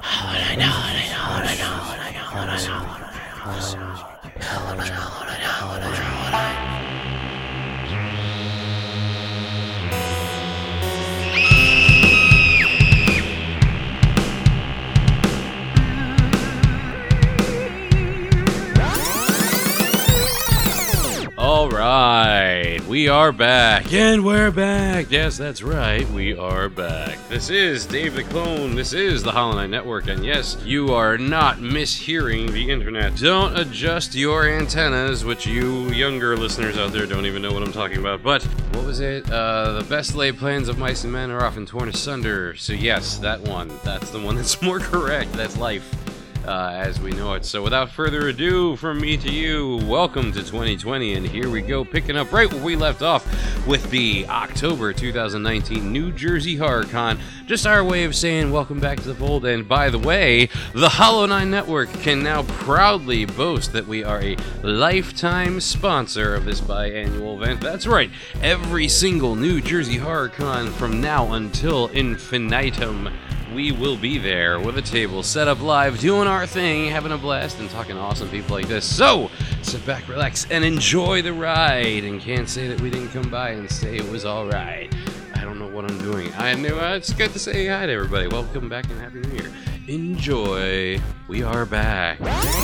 All right, we are back, and we're back. Yes, that's right, we are back. This is Dave the Clone, this is the Hollow Knight Network, and yes, you are not mishearing the internet. Don't adjust your antennas, which you younger listeners out there don't even know what I'm talking about, but what was it? The best laid plans of mice and men are often torn asunder. So yes, that one, that's the one that's more correct. That's life. As we know it. So without further ado, from me to you, welcome to 2020, and here we go, picking up right where we left off with the October 2019 New Jersey HorrorCon. Just our way of saying welcome back to the fold, and by the way, the Hollow Knight Network can now proudly boast that we are a lifetime sponsor of this biannual event. That's right, every single New Jersey HorrorCon from now until infinitum. We will be there with a table set up live, doing our thing, having a blast, and talking to awesome people like this. So, sit back, relax, and enjoy the ride. And can't say that we didn't come by and say it was all right. I don't know what I'm doing. I knew it's good to say hi to everybody. Welcome back and Happy New Year. Enjoy. We are back.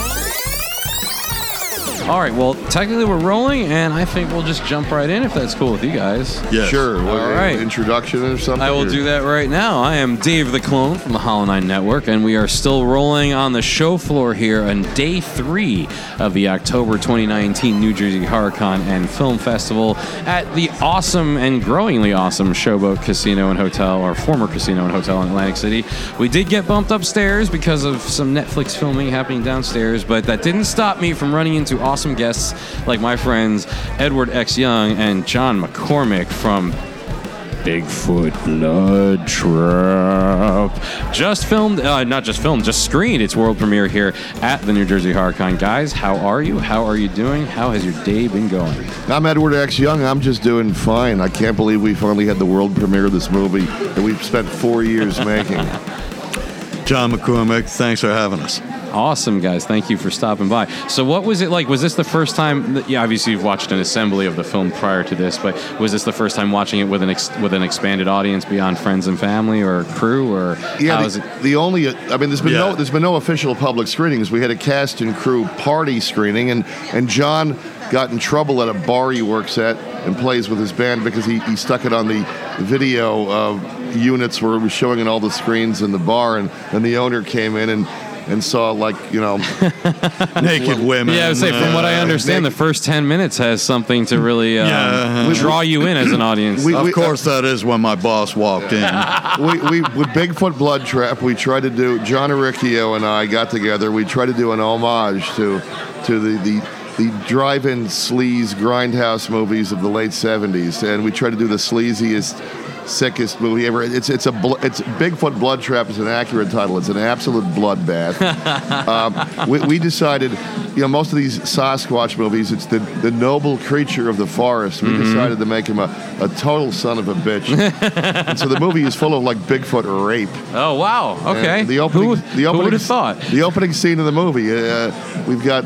All right, well, technically we're rolling, and I think we'll just jump right in if that's cool with you guys. Yes. Sure. All right. Introduction or something? I will do that right now. I am Dave the Clone from the Hollow Knight Network, and we are still rolling on the show floor here on day 3 of the October 2019 New Jersey HorrorCon and Film Festival at the awesome and growingly awesome Showboat Casino and Hotel, or former Casino and Hotel in Atlantic City. We did get bumped upstairs because of some Netflix filming happening downstairs, but that didn't stop me from running into awesome guests like my friends Edward X. Young and John McCormick from Bigfoot Blood Trap. Just screened its world premiere here at the New Jersey HorrorCon. Guys, how are you? How are you doing? How has your day been going? I'm Edward X. Young. I'm just doing fine. I can't believe we finally had the world premiere of this movie that we've spent 4 years making. John McCormick, thanks for having us. Awesome, guys. Thank you for stopping by. So what was it like? Was this the first time? Obviously you've watched an assembly of the film prior to this, but was this the first time watching it with an expanded audience beyond friends and family or crew? Or yeah, there's been no official public screenings. We had a cast and crew party screening, and John got in trouble at a bar he works at and plays with his band because he stuck it on the video units where it was showing on all the screens in the bar, and the owner came in and saw, naked women. Yeah, I would say, from what I understand, the first 10 minutes has something to really draw you in as an audience. Of course, that is when my boss walked in. we with Bigfoot Blood Trap, we tried to do, John Aricchio and I got together, we tried to do an homage to the drive-in sleaze grindhouse movies of the late 70s, and we tried to do the sleaziest, sickest movie ever. It's Bigfoot Blood Trap is an accurate title. It's an absolute bloodbath. We decided, most of these Sasquatch movies, it's the noble creature of the forest. We decided to make him a total son of a bitch. And so the movie is full of Bigfoot rape. Oh wow! Okay. Who would have thought? The opening scene of the movie, we've got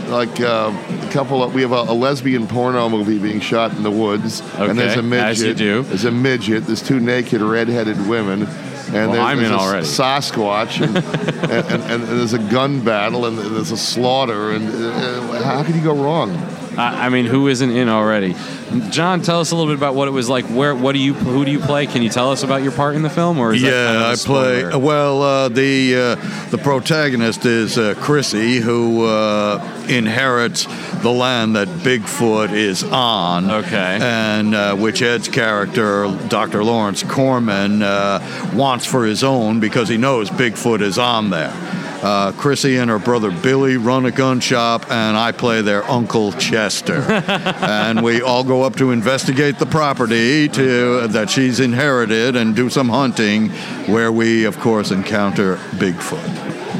we have a lesbian porno movie being shot in the woods, and there's a midget. As you do. There's a midget. There's 2 naked red-headed women, and there's a Sasquatch, and there's a gun battle, and there's a slaughter, and how could you go wrong? Who isn't in already? John, tell us a little bit about what it was like. Who do you play? Can you tell us about your part in the film, or is that kind of a spoiler? I play. Well, the protagonist is Chrissy, who inherits the land that Bigfoot is on. Okay. And which Ed's character, Dr. Lawrence Corman, wants for his own because he knows Bigfoot is on there. Chrissy and her brother Billy run a gun shop, and I play their Uncle Chester. And we all go up to investigate the property that she's inherited and do some hunting, where we, of course, encounter Bigfoot.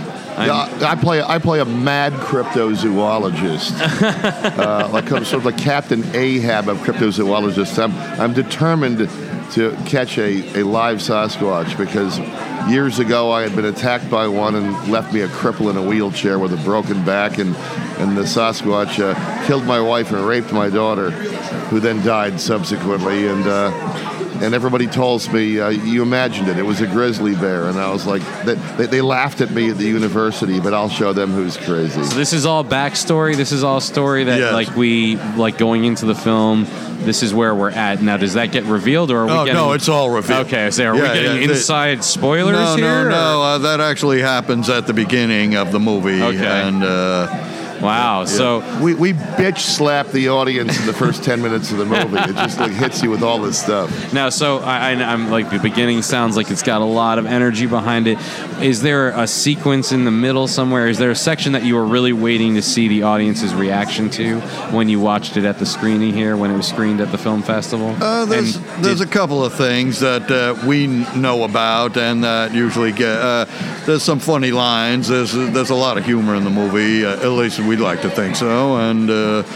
I play a mad cryptozoologist, sort of like Captain Ahab of cryptozoologists. I'm determined to catch a live Sasquatch because years ago I had been attacked by one and left me a cripple in a wheelchair with a broken back, and the Sasquatch killed my wife and raped my daughter, who then died subsequently. And everybody tells me, you imagined it. It was a grizzly bear. And I was like, they laughed at me at the university, but I'll show them who's crazy. So this is all backstory. This is all story that, Yes. going into the film, this is where we're at. Now, does that get revealed, or are we getting... No, it's all revealed. Okay, so are we getting inside spoilers here? No. That actually happens at the beginning of the movie. Okay. And... Wow. So we bitch slap the audience in the first 10 minutes of the movie. It just hits you with all this stuff. now, I'm like, the beginning sounds like it's got a lot of energy behind it. Is there a sequence in the middle somewhere? Is there a section that you were really waiting to see the audience's reaction to when you watched it at the screening here, when it was screened at the film festival? There's a couple of things that we know about, and that usually get. There's some funny lines. There's a lot of humor in the movie. At least we'd like to think so, and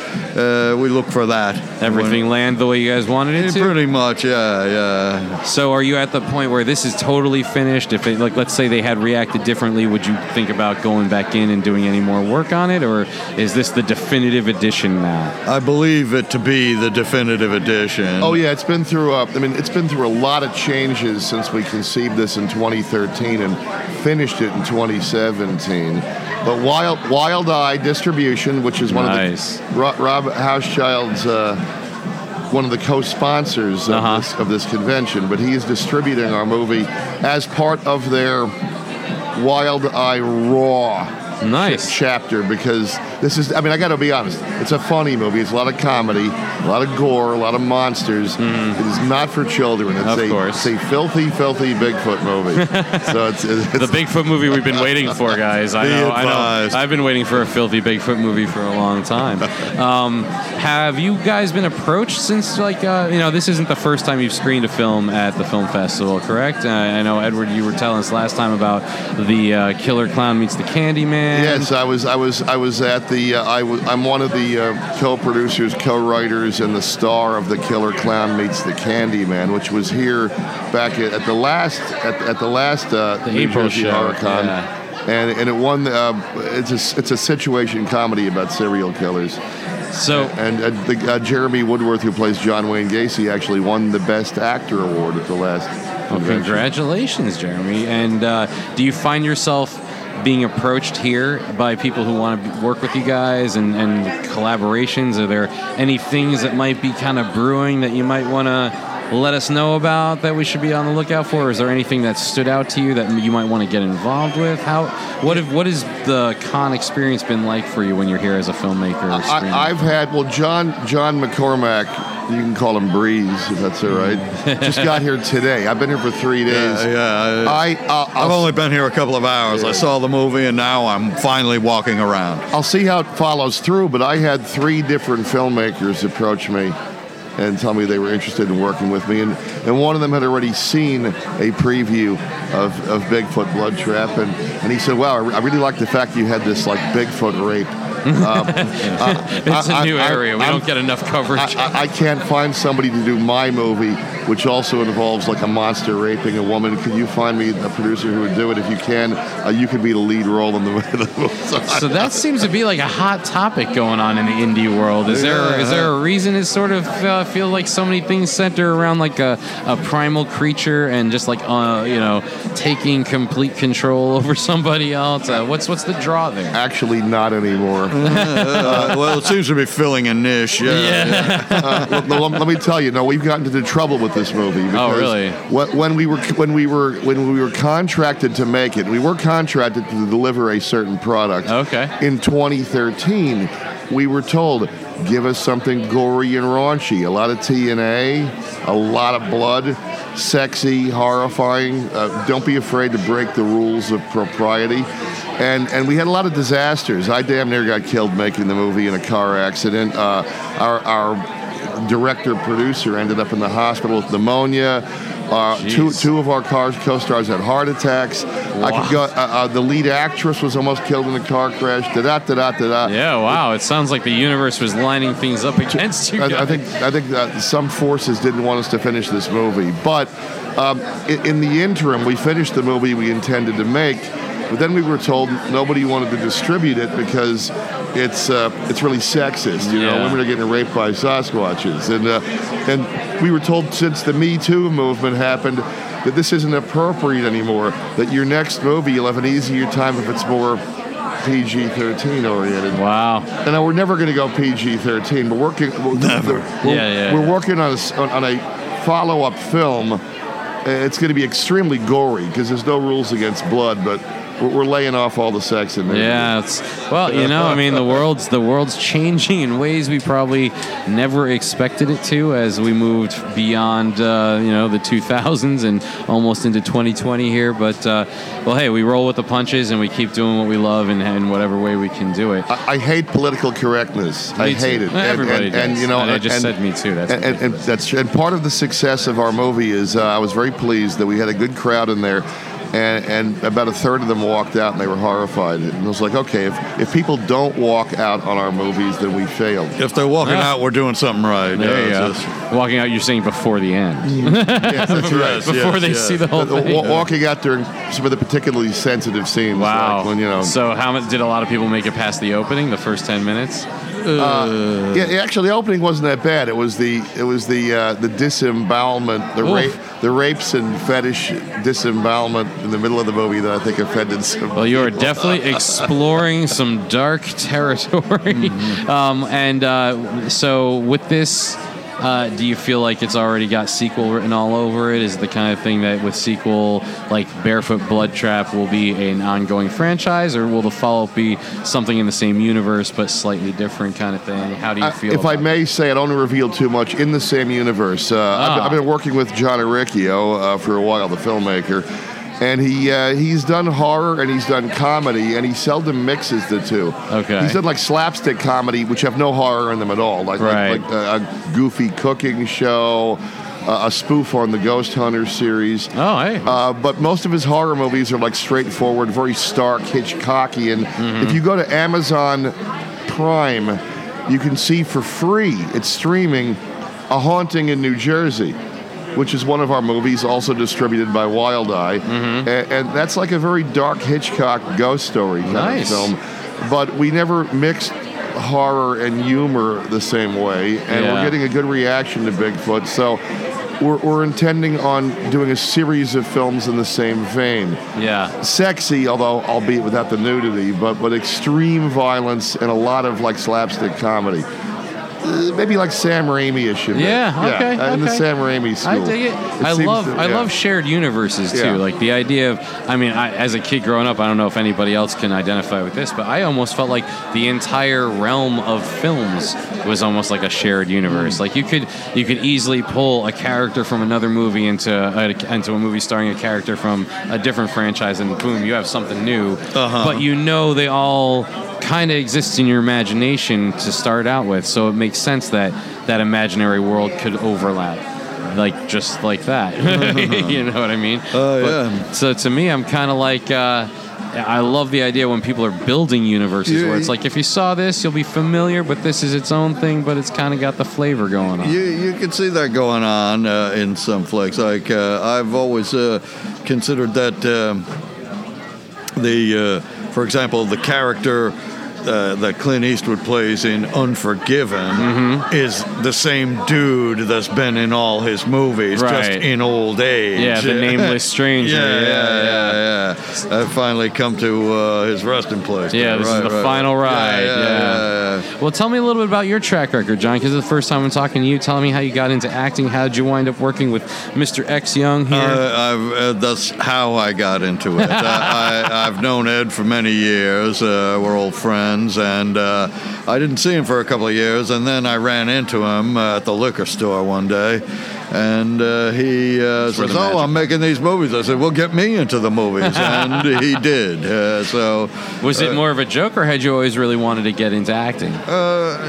we look for that. Everything land the way you guys wanted it to? Pretty much, yeah. So are you at the point where this is totally finished? If it, let's say they had reacted differently, would you think about going back in and doing any more work on it, or is this the definitive edition now? I believe it to be the definitive edition. Oh yeah, it's been through a lot of changes since we conceived this in 2013 and finished it in 2017. But Wild Eye Distribution, which is one of the Rob Houschild's one of the co-sponsors of this convention, but he is distributing our movie as part of their Wild Eye Raw chapter, because this is, I got to be honest, it's a funny movie. It's a lot of comedy, a lot of gore, a lot of monsters. It is not for children. It's a filthy, filthy Bigfoot movie. So it's the Bigfoot movie we've been waiting for, guys. I know. I've been waiting for a filthy Bigfoot movie for a long time. Have you guys been approached since, this isn't the first time you've screened a film at the film festival, correct? I know, Edward, you were telling us last time about the Killer Clown Meets the Candyman. Yes, I was at the. I'm one of the co-producers, co-writers, and the star of the Killer Clown Meets the Candyman, which was here back at the last New April Jersey show. Horrorcon. Yeah. And it won. It's a situation comedy about serial killers. So Jeremy Woodworth, who plays John Wayne Gacy, actually won the Best Actor award at the last. Well, congratulations, Jeremy. And do you find yourself being approached here by people who want to work with you guys and collaborations? Are there any things that might be kind of brewing that you might want to let us know about that we should be on the lookout for? Or is there anything that stood out to you that you might want to get involved with? What has the con experience been like for you when you're here as a filmmaker? I've had John McCormack. You can call him Breeze, if that's all right. Just got here today. I've been here for 3 days. Yeah. I've only been here a couple of hours. I saw the movie, and now I'm finally walking around. I'll see how it follows through, but I had 3 different filmmakers approach me and tell me they were interested in working with me. And one of them had already seen a preview of Bigfoot Blood Trap, and he said, wow, I really like the fact you had this Bigfoot rape. It's a new area. We don't get enough coverage. I can't find somebody to do my movie, which also involves a monster raping a woman. Could you find me a producer who would do it? If you can, you could be the lead role in the movie. So that seems to be a hot topic going on in the indie world. Is there a reason it sort of feel like so many things center around a primal creature and just taking complete control over somebody else? What's the draw there? Actually, not anymore. Well, it seems to be filling a niche. Let me tell you, we've gotten into trouble with this movie. Oh, really? When we were contracted to make it, we were contracted to deliver a certain product. Okay. In 2013, we were told, give us something gory and raunchy, a lot of TNA, a lot of blood, sexy, horrifying. Don't be afraid to break the rules of propriety. And we had a lot of disasters. I damn near got killed making the movie in a car accident. Our director-producer ended up in the hospital with pneumonia. Two of our co-stars had heart attacks. I could go. The lead actress was almost killed in a car crash. Yeah, wow. It sounds like the universe was lining things up against you guys. I think that some forces didn't want us to finish this movie, but in the interim, we finished the movie we intended to make. But then we were told nobody wanted to distribute it because it's really sexist. You know, women are getting raped by Sasquatches, and we were told since the Me Too movement happened that this isn't appropriate anymore. That your next movie you'll have an easier time if it's more PG-13 oriented. Wow. And now we're never going to go PG-13. We're working. We're working on a follow-up film. It's going to be extremely gory because there's no rules against blood, but we're laying off all the sex in there. Yeah, I mean, the world's changing in ways we probably never expected it to as we moved beyond, the 2000s and almost into 2020 here. But, hey, we roll with the punches and we keep doing what we love in whatever way we can do it. I hate political correctness. I hate it. Everybody does. And I just said me too. And part of the success of our movie is I was very pleased that we had a good crowd in there. And about a third of them walked out and they were horrified. And I was like, okay, if people don't walk out on our movies, then we failed. If they're walking out, we're doing something right. There you go. Walking out, you're saying before the end. Yes, that's right. Before they see the whole thing. Walking out during some of the particularly sensitive scenes. Wow. Like when, So did a lot of people make it past the opening, the first 10 minutes? Actually, the opening wasn't that bad. It was the disembowelment, the rapes and fetish disembowelment in the middle of the movie that I think offended some. Well, you are definitely exploring some dark territory. So with this, do you feel like it's already got sequel written all over it? Is it the kind of thing that with sequel, like Barefoot Blood Trap, will be an ongoing franchise, or will the follow-up be something in the same universe but slightly different kind of thing? How do you feel? If I may say, I don't reveal too much. In the same universe, I've been working with John Aricchio for a while, the filmmaker. And he's done horror and he's done comedy, and he seldom mixes the two. Okay. He's done like slapstick comedy, which have no horror in them at all, like a goofy cooking show, a spoof on the Ghost Hunter series. Oh, hey. But most of his horror movies are like straightforward, very stark, Hitchcockian. If you go to Amazon Prime, you can see for free, it's streaming, A Haunting in New Jersey, which is one of our movies, also distributed by Wild Eye. And that's like a very dark Hitchcock ghost story kind of film. But we never mixed horror and humor the same way, and we're getting a good reaction to Bigfoot. So we're intending on doing a series of films in the same vein. Yeah. Sexy, although albeit without the nudity, but extreme violence and a lot of like slapstick comedy. Maybe like Sam Raimi-ish. Okay. In the Sam Raimi school. I dig it. I love shared universes too. Yeah. Like the idea of, as a kid growing up, I don't know if anybody else can identify with this, but I almost felt like the entire realm of films was almost like a shared universe. Like you could easily pull a character from another movie into a movie starring a character from a different franchise, and boom, you have something new. But they all kind of exists in your imagination to start out with, so it makes sense that that world could overlap, like just like that. You know what I mean? So to me, I'm kind of like, I love the idea when people are building universes where it's like, if you saw this, you'll be familiar, but this is its own thing, but it's kind of got the flavor going on. You can see that going on in some flicks. Like I've always considered that for example, the character that Clint Eastwood plays in Unforgiven is the same dude that's been in all his movies, just in old age. Yeah, the nameless stranger. Yeah. I've finally come to his resting place. Yeah, this is the final ride. Yeah. Well, tell me a little bit about your track record, John, because it's the first time I'm talking to you. Tell me how you got into acting. How did you wind up working with Mr. X Young here? That's how I got into it. I've known Ed for many years. We're old friends. And I didn't see him for a couple of years, and then I ran into him at the liquor store one day, and he says, I'm making these movies. I said, well, get me into the movies, and he did. Was it more of a joke, or had you always really wanted to get into acting?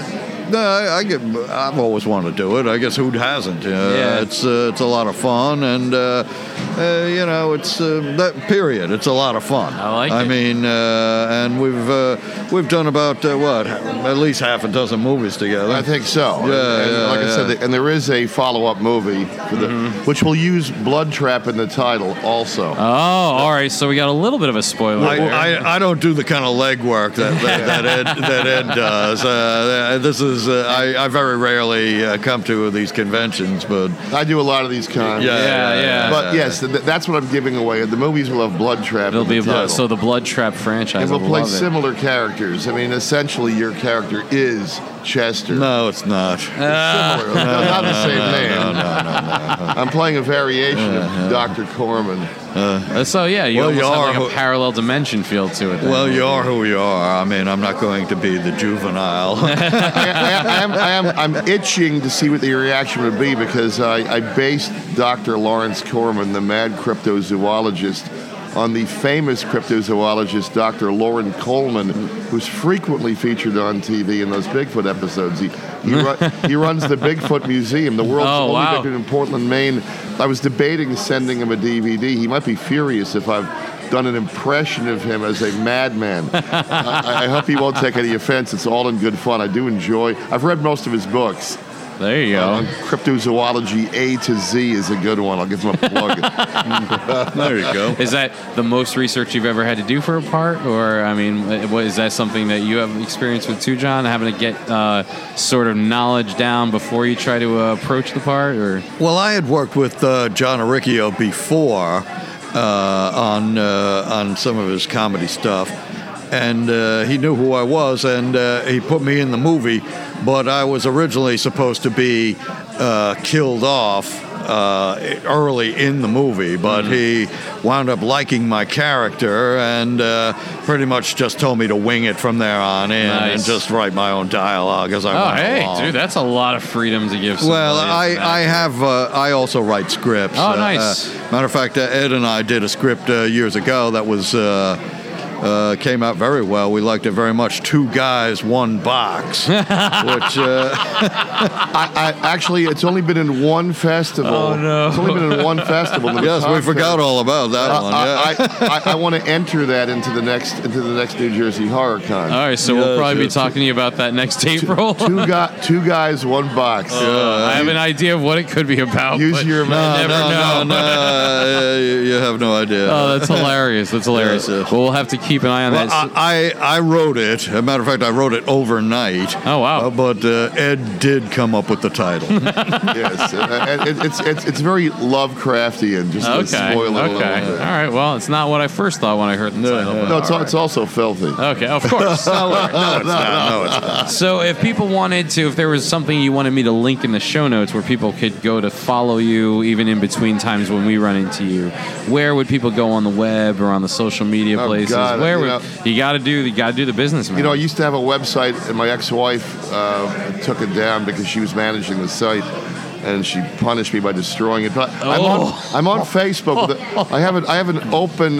I've always wanted to do it. I guess who hasn't? It's a lot of fun, and it's that period. It's a lot of fun. I like it. I mean, and we've done about at least half a dozen movies together. I think so. Yeah, I said, and there is a follow-up movie which will use Blood Trap in the title also. Oh, all right. So we got a little bit of a spoiler. I don't do the kind of legwork that Ed does. This is I very rarely come to these conventions, but I do a lot of these kinds. Yeah. But yes, that's what I'm giving away. The movies will have Blood Trap. It'll in the be title. so the Blood Trap franchise. And we'll I play love it. similar characters. I mean, essentially, your character is Chester. no, it's not. Similar. Not the same name. No. I'm playing a variation of Dr. Corman. So yeah, you Well, almost you have are like a parallel dimension feel to it. Then. Well, you are who you are. I mean, I'm not going to be the juvenile. I'm itching to see what the reaction would be because I based Dr. Lawrence Corman, the mad cryptozoologist, on the famous cryptozoologist Dr. Loren Coleman, who's frequently featured on TV in those Bigfoot episodes. He runs the Bigfoot Museum, the world's only Bigfoot in Portland, Maine. I was debating sending him a DVD. He might be furious if I've done an impression of him as a madman. I hope he won't take any offense. It's all in good fun. I do enjoy. I've read most of his books. There you go. Cryptozoology A to Z is a good one. I'll give him a plug. There you go. Is that the most research you've ever had to do for a part? Or, I mean, is that something that you have experience with too, John? Having to get sort of knowledge down before you try to approach the part? Or Well, I had worked with John Aricchio before on some of his comedy stuff. And he knew who I was, and he put me in the movie. But I was originally supposed to be killed off early in the movie, but he wound up liking my character and pretty much just told me to wing it from there on in and just write my own dialogue as I went along. Dude, that's a lot of freedom to give somebody. Well, I also write scripts. Oh, nice. Matter of fact, Ed and I did a script years ago that was came out very well. We liked it very much. 2 Guys, 1 Box, which Actually, it's only been in one festival. Oh, no. It's only been in one festival. yes, we forgot all about that one. Yeah. I want to enter that into the next New Jersey Horror Con. All right, so we'll probably be talking to you about that next April. Two guys, 1 box. I have an idea of what it could be about. Use your imagination. No, you have no idea. Oh, that's hilarious. That's hilarious. Yes. Well, we'll have to keep an eye on that. I wrote it. As a matter of fact, I wrote it overnight. Oh, wow. But Ed did come up with the title. Yes, it's very Lovecraftian. Just to spoil it a little bit. All right. Well, it's not what I first thought when I heard the title. No, it's also filthy. Okay, of course. No, it's not. So if people wanted to, if there was something you wanted me to link in the show notes where people could go to follow you even in between times when we run into you, where would people go on the web or on the social media places? God, where would you got to do the business, man? You know, I used to have a website, and my ex-wife took it down because she was managing the site, and she punished me by destroying it. But I'm on Facebook. I have an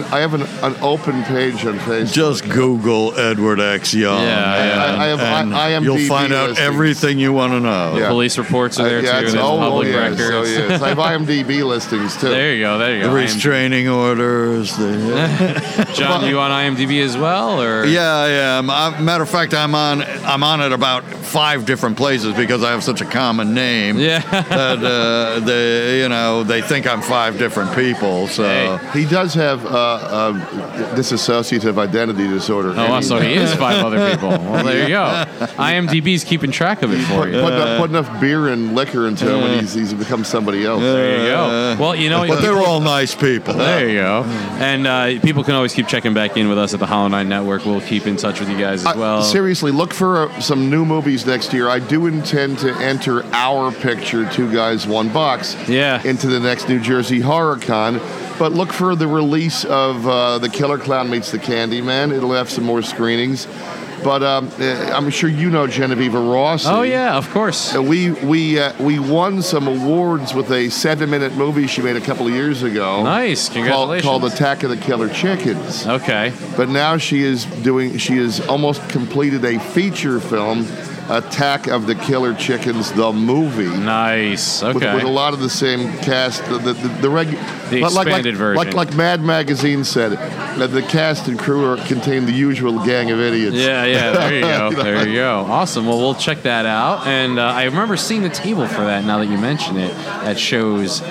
open page on Facebook. Just Google Edward X. Young. I have IMDb you'll find out listings. everything you want to know. The police reports are there too. It's There's public yes, records. so yes. I have IMDb listings too. There you go. The restraining orders. John, you on IMDb as well, or? Yeah, I am. Matter of fact, I'm on it about 5 different places because I have such a common name. Yeah. That they think I'm 5 different people. So He does have dissociative identity disorder. Oh, so he is 5 other people. Well, there you go. IMDb's keeping track of it for you. Put enough beer and liquor into him, and he's become somebody else. There you go. Well, you know, but they're all nice people. There you go. And people can always keep checking back in with us at the Hollow 9 Network. We'll keep in touch with you guys as well. Seriously, look for some new movies next year. I do intend to enter our picture, 2 Guys, 1 Box, into the next New Jersey Horror Con. But look for the release of The Killer Clown Meets the Candyman. It'll have some more screenings. But I'm sure you know Genevieve Rossi. Oh, yeah, of course. We won some awards with a 7-minute movie she made a couple of years ago. Nice, congratulations. Called Attack of the Killer Chickens. Okay. But now she has almost completed a feature film Attack of the Killer Chickens, the movie. Nice. Okay. With a lot of the same cast, The expanded version. Like Mad Magazine said, the cast and crew contain the usual gang of idiots. Yeah, there you go. There you go. Awesome. Well, we'll check that out. And I remember seeing the table for that. Now that you mention it, at shows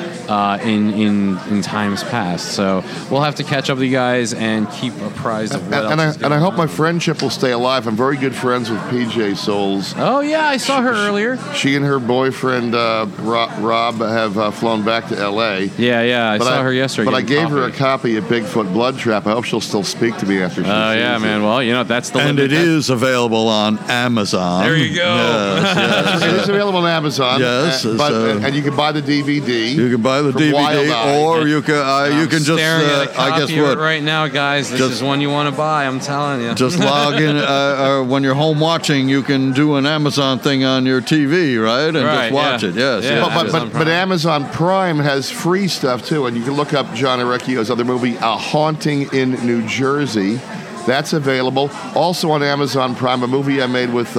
in times past. So we'll have to catch up with you guys and keep apprised of what else is going And I hope my on. friendship will stay alive. I'm very good friends with PJ Souls. Oh yeah, I saw her earlier. She and her boyfriend Rob have flown back to L.A. Yeah, I saw her yesterday. But I getting gave her a coffee. copy of Bigfoot Blood Trap. I hope she'll still speak to me after she Oh sees yeah, it. man. Well, that's the And limit. it is available on Amazon. There you go. Yes, It is available on Amazon. Yes, and you can buy the DVD. you can buy the from Wild DVD, Eye. or you can just, staring at a I copy guess of it what, right now, guys. This is one you want to buy. I'm telling you. just log in when you're home watching. You can do an Amazon thing on your TV, right, and Right, just watch yeah. it. Yes, Yeah. yes. But Amazon Prime has free stuff too, and you can look up John Arecchio's other movie, A Haunting in New Jersey. That's available. Also on Amazon Prime, a movie I made with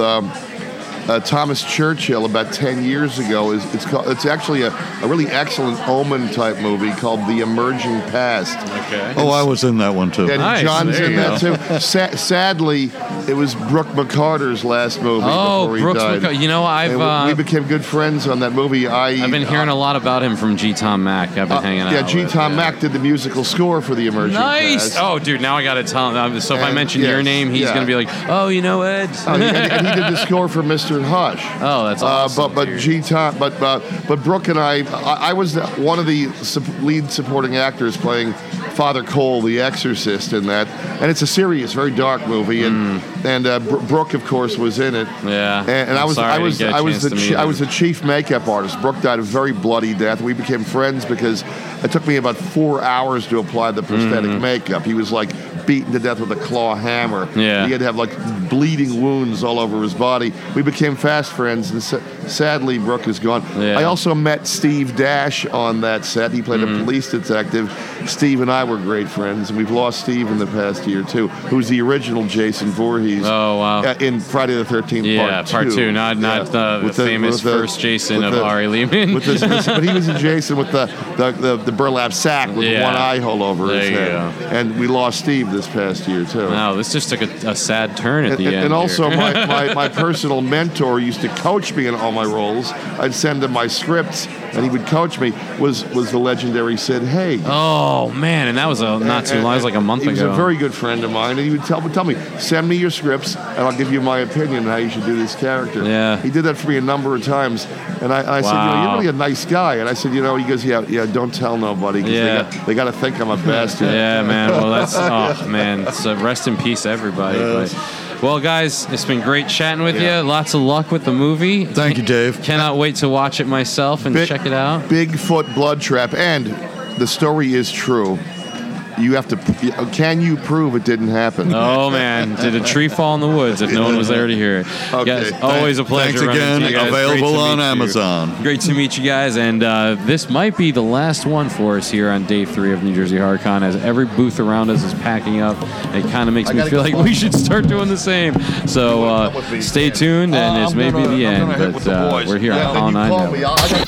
Thomas Churchill about 10 years ago. It's actually a really excellent Omen type movie called The Emerging Past. Okay. Oh, I was in that one too. And Nice, John's there in you that too. Sadly, it was Brooke McCarter's last movie before he Brooks died. McCarter. You know, And we became good friends on that movie. I've been hearing a lot about him from G. Tom Mac. I've been hanging out. Yeah, G. with, Tom Mac did the musical score for The Emerging Nice. Past. Oh, dude, now I got to tell him. So if I And, mention your yes, name, he's yeah. going to be like, oh, you know Ed. And he did the score for Mr. Hush. Oh, that's awesome. But dude. G. Tom, but Brooke and I was one of the lead supporting actors playing Father Cole, the Exorcist, in that, and it's a serious, very dark movie, and Brooke, of course, was in it. Yeah. And I was sorry I didn't get a chance to meet I him. was the chief makeup artist. Brooke died a very bloody death. We became friends because it took me about 4 hours to apply the prosthetic makeup. He was like beaten to death with a claw hammer. Yeah. He had to have like bleeding wounds all over his body. We became fast friends, and sadly, Brooke is gone. Yeah. I also met Steve Dash on that set. He played a police detective. Steve and I were great friends, and we've lost Steve in the past year too, who's the original Jason Voorhees. Oh, wow. In Friday the 13th Yeah, part two, not the famous first Jason of Ari Lehman. But he was a Jason with the burlap sack with Yeah. one eye hole over There his you head. go. And we lost Steve this past year too. Wow, this just took a sad turn at the end. And also, here. my personal mentor used to coach me in all my roles. I'd send him my scripts, and he would coach me. Was the legendary Sid Haig. Oh man, and that was not too long. It was like a month He ago. was a very good friend of mine, and he would tell me, send me your scripts, and I'll give you my opinion on how you should do this character. Yeah. He did that for me a number of times, and I said, Wow. you're really a nice guy. And I said, he goes, yeah, don't tell nobody, because Yeah. they got to think I'm a bastard. Yeah, man. Well, that's man. So rest in peace, everybody. Yes. But, well, guys, it's been great chatting with you. Lots of luck with the movie. Thank you, Dave. Cannot wait to watch it myself and check it out. Bigfoot Blood Trap, and the story is true. You have to. Can you prove it didn't happen? Oh man, did a tree fall in the woods if no one was there to hear it? Okay. Guys, always a pleasure. Thanks running again. into you guys. Great Available to on meet you. Amazon. Great to meet you guys, and this might be the last one for us here on day 3 of New Jersey HorrorCon, as every booth around us is packing up. It kind of makes me feel like we should start doing the same. So stay tuned, and this may be the end, but we're here on Hollow 9 Network.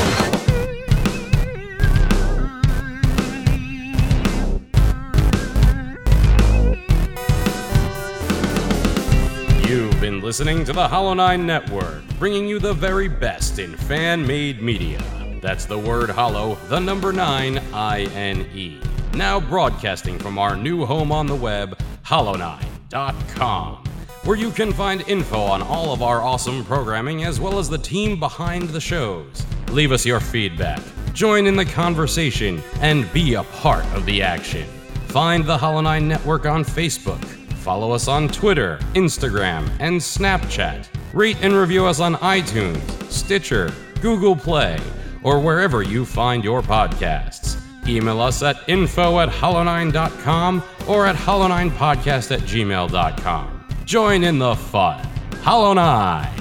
You've been listening to the Hollow 9 Network, bringing you the very best in fan-made media. That's the word hollow, the number 9, I-N-E. Now broadcasting from our new home on the web, hollow9.com, where you can find info on all of our awesome programming as well as the team behind the shows. Leave us your feedback, join in the conversation, and be a part of the action. Find the Hollow 9 Network on Facebook. Follow us on Twitter, Instagram, and Snapchat. Rate and review us on iTunes, Stitcher, Google Play, or wherever you find your podcasts. Email us at info@hollow9.com or at hollow9podcast@gmail.com. Join in the fun. Hollow 9.